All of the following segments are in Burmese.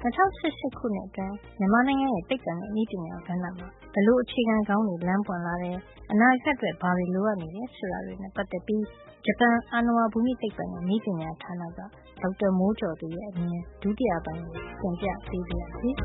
2018 ခုနှစ်အတွင်းမြန်မာနိုင်ငံရဲ့သိပ္ပံနဲ့နည်းပညာကဏ္ဍမှာဘယ်လိုအခြေခံကောင်းတွေလမ်းပွင့်လာတယ်၊အနာဂတ်အတွက်ဘာတွေလိုအပ်နေတယ်ဆိုတာတွေနဲ့ပတ်သက်ပြီးဂျပန်အာဏာဝါဘူမိသိပ္ပံနဲ့နည်းပညာဌာနကဒေါက်တာမိုးကျော်သူရဲ့အမြင်ဒုတိယပိုင်းကိုသင်ပြပေးပါရစေ။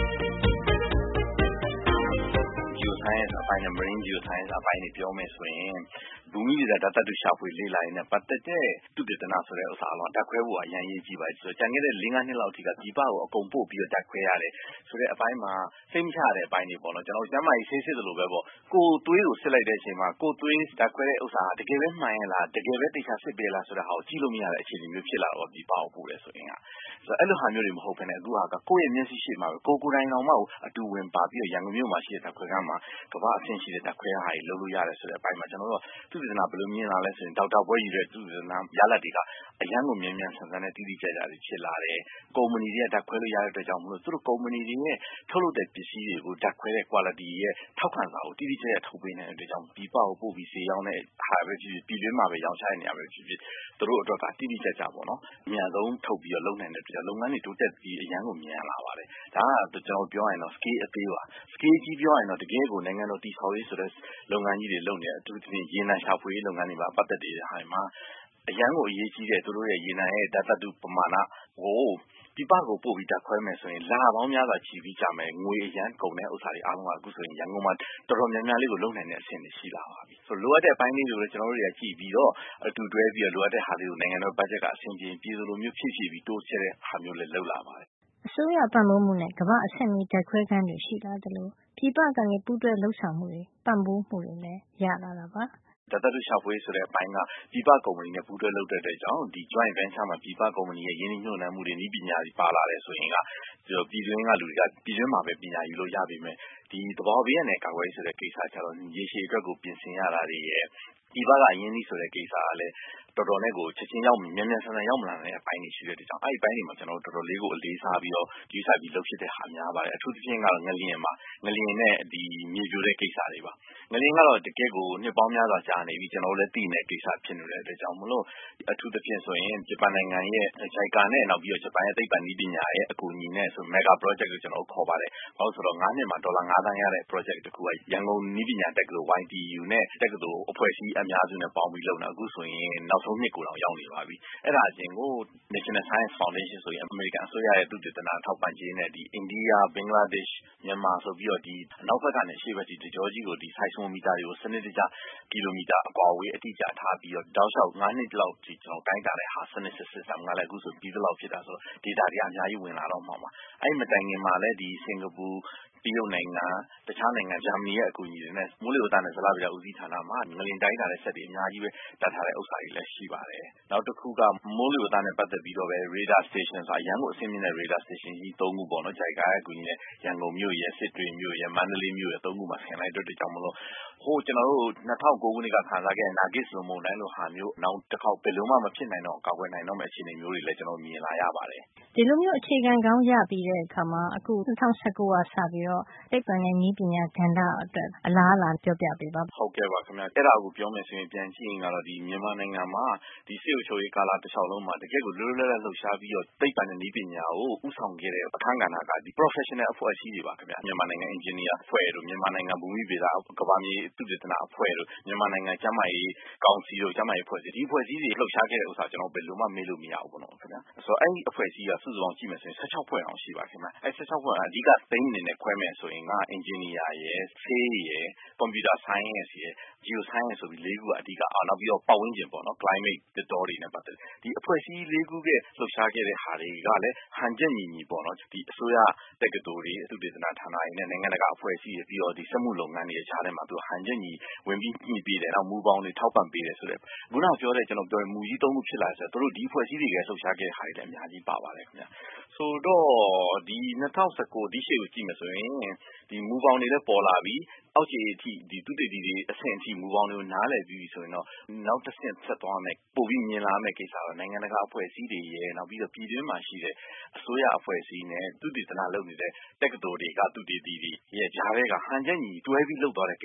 Geoscience အပိုင်းနဲ့ Marine Geoscience အပိုင်းတွေပြောမယ်ဆိုရင်ဘူမိဗေဒဓာတ်သတ္တုရှာဖွေလေ့လာရေးနဲ့ပတ်သက်တဲ့သုတေသနဆိုတဲ့ဥစ္စာအလုံးဓာတ်ခွဲဖို့အရင်ရေးကြည့်ပါဆိုတော့ကျန်ခဲ့တဲ့ 4-5 နှစ်လောက်အထိကပြည်ပကိုအကုန်ပို့ပြီးတော့ဓာတ်ခွဲရတယ်ဆိုတဲ့အပိုင်းမှာစိတ်မချရတဲ့အပိုင်းတွေပေါ့နော်ကျွန်တော်ကျမ်းမာရေးဆေးစစ်တယ်လို့ပဲပေါ့ကိုယ်သွေးကိုစစ်လိုက်တဲ့အချိန်မှာကိုယ်သွေးဓာတ်ခွဲတဲ့ဥစ္စာတကယ်ပဲမှန်ရဲ့လားတကယ်ပဲတေချာစစ်ပေးလားဆိုတဲ့ဟာကိုကြည့်လို့မရတဲ့အခြေအနေမျိုးဖြစ်လာတော့ပြည်ပကိုပို့တယ်ဆိုရင်ကဆိုအဲ့လိုဟာမျိုးတွေမဟုတ်ဘဲနဲ့အခုဟာကကိုယ့်ရဲ့မျက်စိရှိမှာပဲကိုယ်တိုင်တော်မှအတူဝင်ပါပြီးတော့ရန်ကုန်မြို့မှာရှိတဲ့ဓာတ်ခွဲခန်းမှာကမ္ဘာအဆင့်ရှိတဲ့ဓာတ်ခွဲဟာတွေလုပ်လို့ရတယ်ဆိုတဲ့အပိုင်းမှာကျွန်တော်တို့သုတေသနဘယ်လိုမြင်လာလဲဆိုရင်ဒေါက်တာဘွဲယူတဲ့သုတေသနရလဒ်တွေကအရန်ကိုမြန်မြန်ဆန်ဆန်နဲ့တိတိကျကျတွေဖြစ်လာတယ်ကုမ္ပဏီတွေကဓာတ်ခွဲလို့ရတဲ့အတွက်ကြောင့်မလို့သူတို့ကုမ္ပဏီတွေရဲ့ထုတ်လုပ်တဲ့ပစ္စည်းတွေကိုဓာတ်ခွဲတဲ့ quality ရဲ့ထောက်ခံစာကိုတိတိကျကျထုတ်ပေးနိုင်တဲ့အတွက်ကြောင့်ပြည်ပကိုပို့ပြီးဈေးရောင်းတဲ့ဟာပဲဖြစ်ဖြစ်ပြည်တွင်းမှာပဲရောင်းချတဲ့နေရာပဲဖြစ်ဖြစ်သူတို့အတွက်ကတိတိကျကျပေါ့နော်အများဆုံးထုတ်ပြီးတော့လုပ်နိုင်တဲ့အတွက်ကြောင့်လုပ်ငန်းတွေတိုးတက်ပြီးအရန်ကိုမြန်လာပါတယ်ဒါကကျွန်တော်ပြောရရင်တော့ scale အသေးပါ scale ကြီးပြောရရင်တော့တကယ်ကိုနိုင်ငံတော်တည်ဆောက်ရေးဆိုတဲ့လုပ်ငန်းကြီးတွေလုပ်နေတဲ့အထူးသဖြင့်ရေနံရှာဖွေရေးလုပ်ငန်းတွေမှာပတ်သက်နေတဲ့ဟာတွေမှာအရန်ကိုအရေးကြီးတဲ့သူတို့ရဲ့ရေနံရဲ့ဓာတ်သတ္တုပမာဏကိုပြည်ပကိုပို့ပြီးဓာတ်ခွဲမယ်ဆိုရင်လပေါင်းများစွာချီပြီးကြမယ်ငွေအရန်ကုန်တဲ့ဥစ္စာတွေအားလုံးကအခုဆိုရင်ရန်ကုန်မှာတော်တော်များများလေးကိုလုပ်နိုင်တဲ့အဆင့်တွေရှိလာပါပြီဆိုလိုအပ်တဲ့အပိုင်းလေးတွေကိုကျွန်တော်တို့တွေကကြည့်ပြီးတော့အတူတွဲပြီးတော့လိုအပ်တဲ့ဟာတွေကိုနိုင်ငံတော်ဘတ်ဂျက်ကအဆင်ပြေပြည်စုံလိုမျိုးဖြည့်ပြီးတိုးချဲ့တဲ့ဟာမျိုးလည်းလုပ်လာပါတယ်အစိုးရပံ့ပိုးမှုနဲ့ကမ္ဘာအဆင့်မီဓာတ်ခွဲခန်းတွေရှိလာတယ်လို့ပြည်ပကနေပူးတွဲလှုပ်ဆောင်မှုတွေပံ့ပိုးမှုတွေလည်းရလာတာပါဓာတ်သတ္တုရှာဖွေဆိုတဲ့အပိုင်းကပြည်ပကုမ္ပဏီနဲ့ပူးတွဲလုပ်တဲ့အတွက်ကြောင့်ဒီ joint venture မှာပြည်ပကုမ္ပဏီရဲ့ယင်းနှိမ့်ညွှန်နှံမှုတွေနည်းပညာတွေပါလာတယ်ဆိုရင်ကပြည်တွင်းကလူတွေကပြည်တွင်းမှာပဲပညာယူလို့ရပြီမယ်ဒီသဘာဝဘေးနဲ့ကာကွယ်ရေးဆိုတဲ့ကိစ္စကျတော့ရေရှည်အတွက်ကိုပြင်ဆင်ရတာတွေရဲ့ဒီဘကအရင်းနှီးဆိုတဲ့ကိစ္စကလည်းတော်တော်နဲ့ကိုချက်ချင်းရောက်မြန်မြန်ဆန်ဆန်ရောက်မလာတဲ့အပိုင်းတွေရှိတဲ့အတွက်ကြောင့်အဲ့ဒီပိုင်းတွေမှာကျွန်တော်တို့တော်တော်လေးကိုအလေးစားပြီးတော့ယူဆပြီးလုပ်ဖြစ်တဲ့ဟာများပါတယ်အထူးသဖြင့်ကတော့ငလျင်မှာငလျင်နဲ့ဒီမြေပြိုတဲ့ကိစ္စတွေပါငလျင်ကတော့တကယ့်ကိုနှစ်ပေါင်းများစွာကြာနေပြီကျွန်တော်တို့လည်းသိနေတဲ့ကိစ္စဖြစ်နေတဲ့အတွက်ကြောင့်မလို့အထူးသဖြင့်ဆိုရင်ဂျပန်နိုင်ငံရဲ့ JICA နဲ့နောက်ပြီးတော့ဂျပန်ရဲ့သိပ္ပံနည်းပညာရဲ့အကူအညီနဲ့ဆို mega project ကိုကျွန်တော်တို့ခေါ်ပါတယ်ဘာလို့ဆိုတော့9နှစ်မှာဒေါ်လာ9သန်းရတဲ့ project တစ်ခုကရန်ကုန်နည်းပညာတက္ကသိုလ် YTU နဲ့တက္ကသိုလ်အဖွဲ့အစည်းအများစုနဲ့ပေါင်းပြီးလုပ်တာအခုဆိုရင်နောက်ဆုံးနှစ်ကိုတောင်ရောက်နေပါပြီအဲ့ဒါအပြင်ကို National Science Foundation ဆိုရင်အမေရိကန်အစိုးရရဲ့သုတေသနထောက်ပံ့ကြေးနဲ့ဒီအိန္ဒိယဘင်္ဂလားဒေ့ရှ်မြန်မာဆိုပြီးတော့ဒီအနောက်ဘက်ကနေအရှေ့ဘက်ဒီတကြောကြီးကိုဒီ seismometer တွေကိုစနစ်တကျကီလိုမီတာအကွာအဝေးအတိအကျထားပြီးတော့တောက်လျှောက်9နှစ်လောက်ဒီကျွန်တော်တိုင်းတာတဲ့ဟာစနစ်စစ်စစ်ကလည်းအခုဆိုပြီးသလောက်ဖြစ်တာဆိုတော့ data တွေအများကြီးဝင်လာတော့မှာပါအဲ့မတိုင်ခင်မှာလည်းဒီစင်ကာပူတရုတ်နိုင်ငံတခြားနိုင်ငံဂျာမနီရဲ့အကူအညီတွေနဲ့မိုးလေဝသနဲ့ဇလဗေဒဦးစီးဌာနမှာငလင်တိုင်းတာတဲ့စက်တွေအများကြီးပဲတတ်ထားတဲ့ဥစ္စာတွေလည်းရှိပါတယ်နောက်တစ်ခုကမိုးလေဝသနဲ့ပတ်သက်ပြီးတော့ပဲ radar station ဆိုတာရန်ကုန်အဆင့်မြင့်တဲ့ radar station ကြီး3ခုပေါ့နော် JICA ရဲ့အကူအညီနဲ့ရန်ကုန်မြို့ရဲ့စစ်တွေမြို့ရဲ့မန္တလေးမြို့ရဲ့3ခုမှာဆင်လိုက်တဲ့အတွက်ကြောင့်မလို့ဟိုကျွန်တော်တို့2009ခုနှစ်ကခံစားခဲ့တဲ့နာဂစ်လိုမုန်တိုင်းလိုဟာမျိုးနောက်တစ်ခေါက်ဘယ်လိုမှမဖြစ်နိုင်တော့ကာကွယ်နိုင်တော့မယ့်အခြေအနေမျိုးတွေလည်းကျွန်တော်မြင်လာရပါတယ်ဒီလိုမျိုးအခြေခံကောင်းရပြီးတဲ့အခါမှာအခု2019ကစပြီးတော့သိပ္ပံနဲ့နည်းပညာကဏ္ဍအတွက်အလားအလာပြောပြပေးပါဟုတ်ကဲ့ပါခင်ဗျအဲ့ဒါကိုပြောမယ်ဆိုရင်ပြန်ကြည့်ရင်ကတော့ဒီမြန်မာနိုင်ငံမှာဒီစစ်အုပ်ချုပ်ရေးကာလတစ်လျှောက်လုံးမှာတကယ်ကိုလွတ်လွတ်လပ်လပ်လှုပ်ရှားပြီးတော့သိပ္ပံနဲ့နည်းပညာကိုဥဆောင်ခဲ့တဲ့အခမ်းကဏ္ဍကဒီ professional အဖွဲ့အစည်းတွေပါခင်ဗျမြန်မာနိုင်ငံ engineer အဖွဲ့တို့မြန်မာနိုင်ငံဘူမိဗေဒကမ္ဘာမြေသုတေသနအဖွဲ့တို့မြန်မာနိုင်ငံကျန်းမာရေးကောင်စီတို့ကျန်းမာရေးအဖွဲ့အစည်းဒီအဖွဲ့အစည်းတွေလှုပ်ရှားခဲ့တဲ့ဥစ္စာကျွန်တော်ဘယ်လိုမှမေ့လို့မရဘူးပေါ့နော်ခင်ဗျဆိုတော့အဲ့ဒီအဖွဲ့အစည်းကစုစုပေါင်းကြည့်မယ်ဆိုရင်16ဖွဲ့အောင်ရှိပါခင်ဗျအဲ့16ဖွဲ့ကအဓိကသိန်းအနေနဲ့ခွဲမယ်ဆိုရင်က engineer ရယ်ဆေးရယ် computer science ရယ် geoscience ဆိုပြီး၄ခုကအဓိကနောက်ပြီးတော့ပတ်ဝန်းကျင်ပေါ့နော် climate သစ်တောတွေနဲ့ပတ်သက်ဒီအဖွဲ့အစည်း၄ခုကလှုပ်ရှားခဲ့တဲ့ဟာတွေကလည်းဟန်ချက်ညီညီပေါ့နော်ဒီအစိုးရတက္ကသိုလ်တွေသုတေသနဌာနတွေနဲ့နိုင်ငံတကာအဖွဲ့အစည်းတွေပြီးတော့ဒီစက်မှုလုပ်ငန်းတွေကြားထဲမှာသူဟန်ချက်ညီဝင်ပြီးညှိပေးတယ်နောက်မူပေါင်းတွေထောက်ပံ့ပေးတယ်ဆိုတဲ့ခုနပြောတဲ့ကျွန်တော်ပြောတဲ့မူကြီး၃ခုဖြစ်လာဆိုတော့တို့ဒီအဖွဲ့အစည်းတွေကလှုပ်ရှားခဲ့တဲ့ဟာတွေလည်းအများကြီးပါပါတယ်ခင်ဗျဆိုတော့ဒီ2019ဒီရှေ့ကိုကြည့်မယ်ဆိုရင်ဒီမူပေါင်းတွေလည်းပေါ်လာပြီးအောက်ခြေအထိဒီသုတေသီတွေအဆင့်အထိမူပေါင်းတွေကိုနားလည်ပြီးဆိုရင်တော့နောက်တစ်ဆင့်ဆက်သွားမယ်ပို့ပြီးမြင်လာမယ့်ကိစ္စတော့နိုင်ငံတကာအဖွဲ့အစည်းတွေရဲ့နောက်ပြီးတော့ပြည်တွင်းမှာရှိတဲ့အစိုးရအဖွဲ့အစည်းနဲ့သုတေသနလုပ်နေတဲ့တက္ကသိုလ်တွေကသုတေသီတွေရဲ့ဂျားတွေကဟန်ချက်ညီတွဲပြီးလုပ်သွားတဲ့ကိစ္စပါအဲ့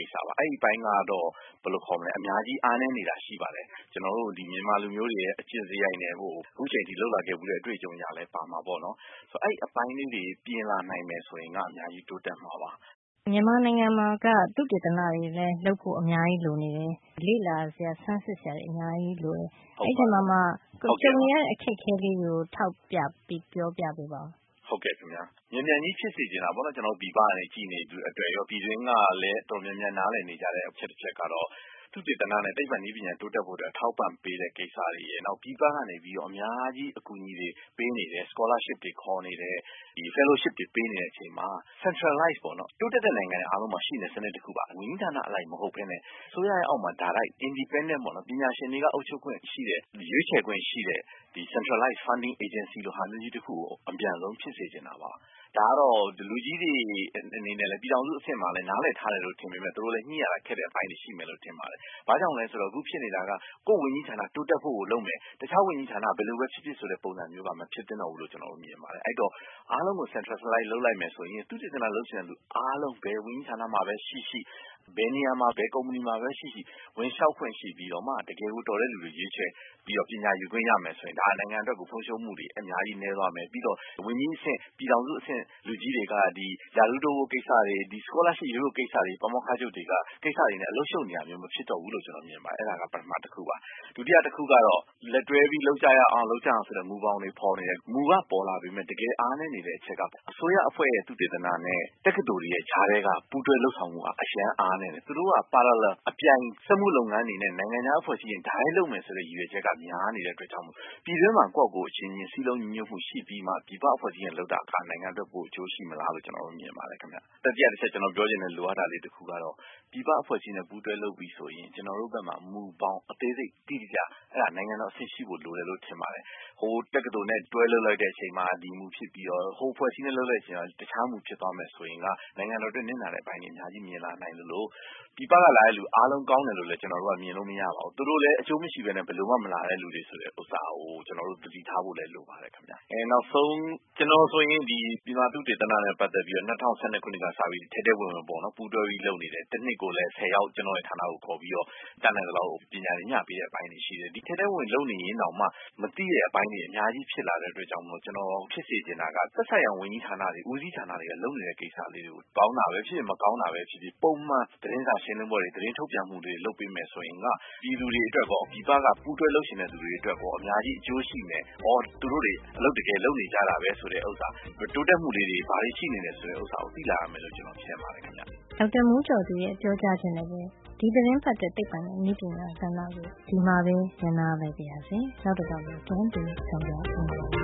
အဲ့ဒီပိုင်းကတော့ဘယ်လိုခေါ်မလဲအများကြီးအားနည်းနေတာရှိပါတယ်ကျွန်တော်တို့ဒီမြန်မာလူမျိုးတွေရဲ့အကျင့်စရိုက်နဲ့အခုချိန်ထိလောက်လာခဲ့ဘူးတဲ့အတွေ့အကြုံရလဲပါမှာပေါ့နော်ဆိုအဲ့အပိုင်းလေးတွေပြင်လာနိုင်မယ်ဆိုရင်ကအများကြီးတိုးတက်မှာပါမြန်မာနိုင်ငံမှာကသုတေသနတွေလည်းလုပ်ဖို့အများကြီးလိုနေတယ်လေ့လာစရာဆန်းစစ်စရာတွေအများကြီးလိုတယ်အဲ့ဒီမှာမှကိုကြုံရတဲ့အခက်အခဲလေးကိုထောက်ပြပြီးပြောပြပေးပါဦးဟုတ်ကဲ့ခင်ဗျာမြန်မြန်ကြီးဖြစ်စေချင်တာပေါ့နော်ကျွန်တော်ပြည်ပကနေကြည်နေပြီးအတွက်ရောပြည်တွင်းကလည်းတော်တော်များများနားလည်နေကြတဲ့အချက်တစ်ချက်ကတော့သုတေသနနဲ့သိပ္ပံနည်းပညာတိုးတက်ဖို့အတွက်ထောက်ပံ့ပေးတဲ့ကိစ္စတွေရဲ့နောက်ပြည်ပကနေပြီးတော့အများကြီးအကူအညီတွေပေးနေတယ် scholarship တွေခေါ်နေတယ်ဒီ fellowship တွေပေးနေတဲ့အချိန်မှာ centralize ပေါ့နော်တိုးတက်တဲ့နိုင်ငံတွေအားလုံးမှာရှိနေစနစ်တစ်ခုပါဝန်ကြီးဌာနအလိုက်မဟုတ်ဘဲနဲ့ဆိုရရဲ့အောက်မှာ direct independent ပေါ့နော်ပညာရှင်တွေကအုပ်ချုပ်ခွင့်ရှိတဲ့ရွေးချယ်ခွင့်ရှိတဲ့ဒီ centralized funding agency လိုဟာမျိုးကြီးတစ်ခုကိုအပြန်ဆုံးဖြစ်စေချင်တာပါဒါကတော့လူကြီးတွေအနေနဲ့လည်းပြည်ထောင်စုအဆင့်မှာလည်းနားလည်ထားတယ်လို့ထင်ပေမဲ့သူတို့လည်းညှိရတာခက်တဲ့အပိုင်းတွေရှိမယ်လို့ထင်ပါတယ်။ဘာကြောင့်လဲဆိုတော့အခုဖြစ်နေတာကကိုယ်ဝန်ကြီးဌာနတိုးတက်ဖို့ကိုလုပ်မယ်။တခြားဝန်ကြီးဌာနဘယ်လိုပဲဖြစ်ဖြစ်ဆိုတဲ့ပုံစံမျိုးကမဖြစ်သင့်တော့ဘူးလို့ကျွန်တော်တို့မြင်ပါတယ်။အဲ့တော့အားလုံးကို centralize လုပ်လိုက်မယ်ဆိုရင်သူတည်တနာလုပ်ချင်တဲ့လူအားလုံးဘယ်ဝန်ကြီးဌာနမှာပဲရှိဘယ်နေရာမှာဘယ်ကုမ္ပဏီမှာပဲရှိဝင်လျှောက်ခွင့်ရှိပြီးတော့မှတကယ်ကိုတော်တဲ့လူတွေရွေးချယ်ပြီးတော့ပညာယူခွင့်ရမယ်ဆိုရင်ဒါနိုင်ငံအတွက်ကိုဖွံ့ဖြိုးမှုတွေအများကြီးနည်းသွားမယ်ပြီးတော့ဝန်ကြီးအဆင့်ပြည်ထောင်စုအဆင့်လူကြီးတွေကဒီယာရုတိုးကိစ္စတွေဒီ scholarship ရိုးရိုးကိစ္စတွေပမောက္ခချုပ်တွေကကိစ္စတွေနဲ့အလုပ်ရှုပ်နေတာမျိုးမဖြစ်တော့ဘူးလို့ကျွန်တော်မြင်ပါတယ်အဲ့ဒါကပထမတစ်ခုပါဒုတိယတစ်ခုကတော့လက်တွဲပြီးလုပ်ကြရအောင်ဆိုတဲ့မူပေါင်းတွေပေါ်နေတယ်မူကပေါ်လာပြီးမှတကယ်အားနည်းနေတဲ့အချက်ကအစိုးရအဖွဲ့ရဲ့သုတေသနနဲ့တက္ကသိုလ်တွေရဲ့ဂျားတွေကပူးတွဲလှုပ်ဆောင်မှုကအရန်အားနည်းတယ်သူတို့က parallel အပြိုင်စက်မှုလုပ်ငန်းတွေနဲ့နိုင်ငံခြားအဖွဲ့အစည်းတွေဓာတ်လုပ်မယ်ဆိုတဲ့ရည်ရွယ်ချက်ကများနေတဲ့အတွက်ကြောင့်ပြည်တွင်းမှာကိုယ့်ကိုယ်အချင်းချင်းစီးလုံးညီညွတ်မှုရှိပြီးမှပြည်ပအဖွဲ့အစည်းတွေလုပ်တာကနိုင်ငံအတွက်ပိုအကျိုးရှိမလားလို့ကျွန်တော်တို့မြင်ပါတယ်ခင်ဗျတတိယတစ်ချက်ကျွန်တော်ပြောချင်တဲ့လိုအပ်တာလေးတစ်ခုကတော့ပြည်ပအဖွဲ့အစည်းနဲ့ပူးတွဲလုပ်ပြီးဆိုရင်ကျွန်တော်တို့ဘက်မှာမူပေါင်းအသေးစိတ်တိတိကျအဲ့ဒါနိုင်ငံတော်အဆင့်ရှိဖို့လိုတယ်လို့ထင်ပါတယ်ဟိုတက္ကသိုလ်နဲ့တွဲလုပ်လိုက်တဲ့အချိန်မှာဒီမူဖြစ်ပြီးတော့ဟိုအဖွဲ့အစည်းနဲ့လုပ်လိုက်တဲ့အချိန်မှာတခြားမူဖြစ်သွားမယ်ဆိုရင်ကနိုင်ငံတော်အတွက်နစ်နာတဲ့အပိုင်းတွေအများကြီးမြင်လာနိုင်လို့ပြည်ပကလာတဲ့လူအားလုံးကောင်းတယ်လို့လည်းကျွန်တော်တို့ကမြင်လို့မရပါဘူးသူတို့လည်းအကျိုးမရှိဘဲနဲ့ဘယ်လိုမှမလာတဲ့လူတွေဆိုတဲ့ဥစ္စာကိုကျွန်တော်တို့သတိထားဖို့လည်းလိုပါတယ်ခင်ဗျနောက်ဆုံးကျွန်တော်ဆိုရင်ဒီပြည်မသုတေသနနဲ့ပတ်သက်ပြီးတော့2012ခုနှစ်ကစပြီးထဲထဲဝင်ဝင်ပေါ့နော်ပူးတွဲပြီးလုပ်နေတယ်တစ်နှစ်ကိုလည်း10ယောက်ကျွန်တော်ရဲ့ဌာနကိုခေါ်ပြီးတော့တန်းတဲ့လောက်ပညာရေးညပေးတဲ့အပိုင်းတွေရှိတယ်ဒီထဲထဲဝင်လုပ်နေရင်တော့မှမသိတဲ့အပိုင်းတွေအများကြီးဖြစ်လာတဲ့အတွက်ကြောင့်မို့ကျွန်တော်ဖြစ်စေချင်တာကသက်ဆိုင်ရာဝန်ကြီးဌာနတွေဦးစီးဌာနတွေကလုပ်နေတဲ့ကိစ္စလေးတွေကိုကောင်းတာပဲဖြစ်မကောင်းတာပဲဖြစ်ဖြစ်ပုံမှန်သတင်းစာရှင်းလင်းပွဲတွေသတင်းထုတ်ပြန်မှုတွေလုပ်ပေးမယ်ဆိုရင်ကပြည်သူတွေအတွက်ကောပြည်ပကပူးတွဲလုပ်ရှင်တဲ့သူတွေအတွက်ကောအများကြီးအကျိုးရှိမယ်သူတို့တွေအလုပ်တကယ်လုပ်နေကြတာပဲဆိုတဲ့ဥစ္စာတိုးတက်မှုလေးတွေဘာတွေရှိနေလဲဆိုတဲ့ဥစ္စာကိုသိလာရမယ်လို့ကျွန်တော်ထင်ပါတယ်ခင်ဗျဒေါက်တာမူးကျော်သူရဲ့ပြောကြားခြင်းနဲ့ပဲဒီသတင်းပတ်တဲ့သိပ္ပံနဲ့နည်းပညာကဏ္ဍကိုဒီမှာပဲညှိနှိုင်းလိုက်ပါရစေနောက်တစ်ခါမှပြန်ပြီးဆုံကြပါဦး